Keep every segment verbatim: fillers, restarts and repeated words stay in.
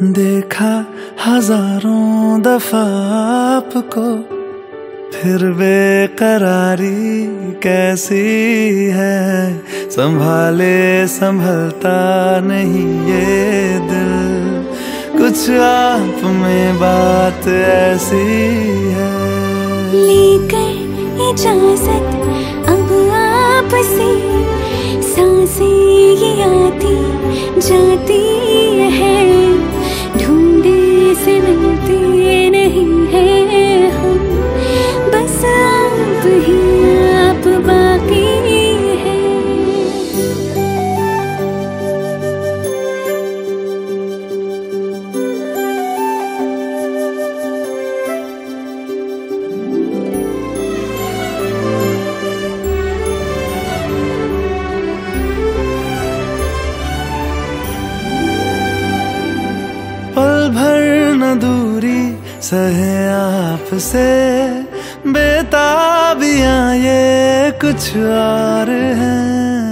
देखा हजारों दफा आपको, फिर बेकरारी कैसी है। संभाले संभलता नहीं ये दिल, कुछ आप में बात ऐसी है। लेकर इजाजत अब आपसे, सांसें ये आती जाती है। ढूंढे से मिलते नहीं है हम, बस आप ही आप बाकी है। पल भर न दूरी सहे आपसे, बेताबियां ये कुछ और हैं।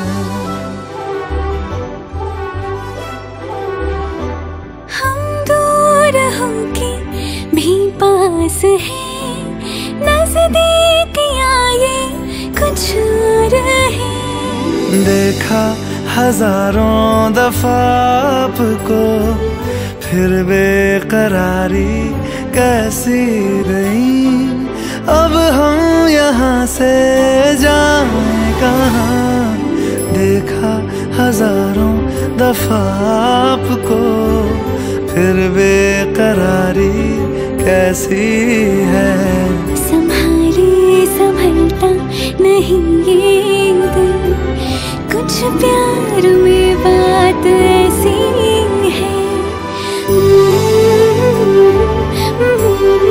हम दूर होके भी पास हैं, नजदीकियां ये कुछ और हैं। देखा हजारों दफा आपको, फिर बेकरारी कैसी रही। अब हम यहाँ से जाएं कहाँ, देखा हजारों दफा आपको, फिर बेकरारी कैसी है। संभाले संभलता नहीं ये दिल, कुछ प्यार में बात ऐसी है।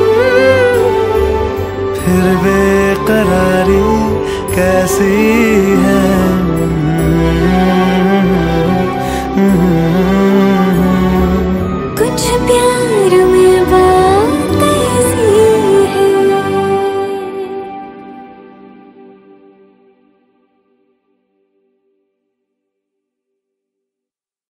फिर बेकरारी कैसी